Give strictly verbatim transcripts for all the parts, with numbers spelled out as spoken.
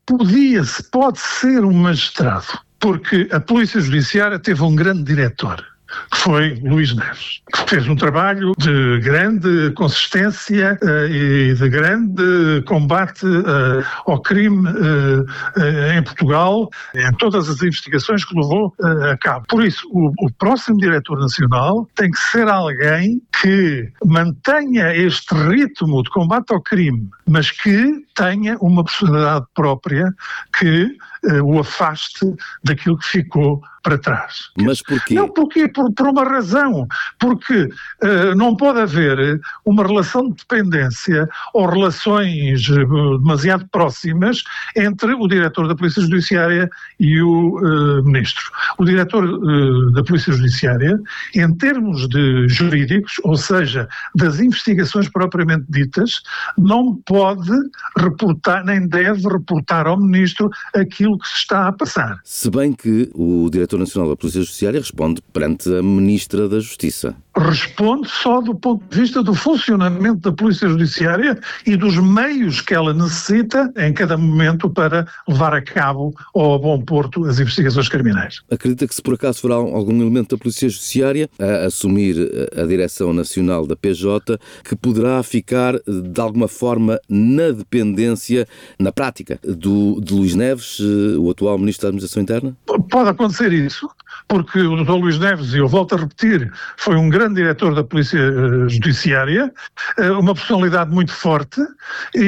podia-se, pode ser um magistrado, porque a Polícia Judiciária teve um grande diretor, que foi Luís Neves, que fez um trabalho de grande consistência uh, e de grande combate uh, ao crime uh, uh, em Portugal, em todas as investigações que levou uh, a cabo. Por isso, o, o próximo diretor nacional tem que ser alguém que mantenha este ritmo de combate ao crime, mas que tenha uma personalidade própria que uh, o afaste daquilo que ficou para trás. Mas porquê? Não, porquê? Por, por uma razão. Porque uh, não pode haver uma relação de dependência ou relações uh, demasiado próximas entre o diretor da Polícia Judiciária e o uh, ministro. O diretor uh, da Polícia Judiciária, em termos de jurídicos, ou seja, das investigações propriamente ditas, não pode reportar, nem deve reportar ao ministro aquilo que se está a passar. Se bem que o diretor Nacional da Polícia Judiciária responde perante a Ministra da Justiça. Responde só do ponto de vista do funcionamento da Polícia Judiciária e dos meios que ela necessita em cada momento para levar a cabo ou a bom porto as investigações criminais. Acredita que se por acaso for algum elemento da Polícia Judiciária a assumir a direção nacional da P J que poderá ficar de alguma forma na dependência, na prática, do, de Luís Neves, o atual Ministro da Administração Interna? Pode acontecer isso, porque o doutor Luís Neves, e eu volto a repetir, foi um grande diretor da Polícia Judiciária, uma personalidade muito forte e,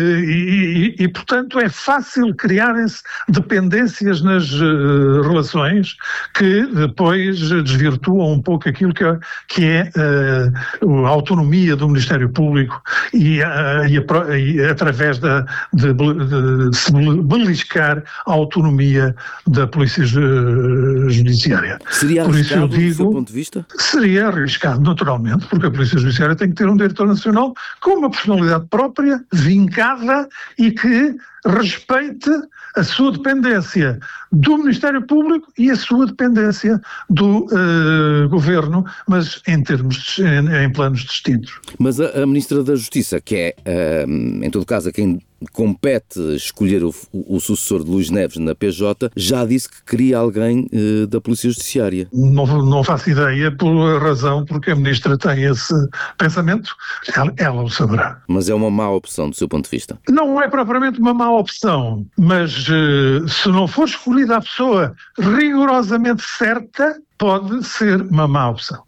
e, e portanto, é fácil criarem-se dependências nas uh, relações que depois desvirtuam um pouco aquilo que é, que é uh, a autonomia do Ministério Público e, uh, e, a, e através da, de, de, de se beliscar a autonomia da Polícia Judiciária. Seria Por isso eu arriscado, digo, do seu ponto de vista? Seria arriscado, naturalmente, porque a Polícia Judiciária tem que ter um diretor nacional com uma personalidade própria, vincada e que respeite a sua dependência do Ministério Público e a sua dependência do uh, Governo, mas em termos, de, em, em planos distintos. Mas a, a Ministra da Justiça, que é, uh, em todo caso, a quem compete escolher o, o sucessor de Luís Neves na P J, já disse que queria alguém uh, da Polícia Judiciária. Não, não faço ideia por razão porque a Ministra tem esse pensamento, ela, ela o saberá. Mas é uma má opção do seu ponto de vista? Não é propriamente uma má opção, mas uh, se não for escolhida a pessoa rigorosamente certa, pode ser uma má opção.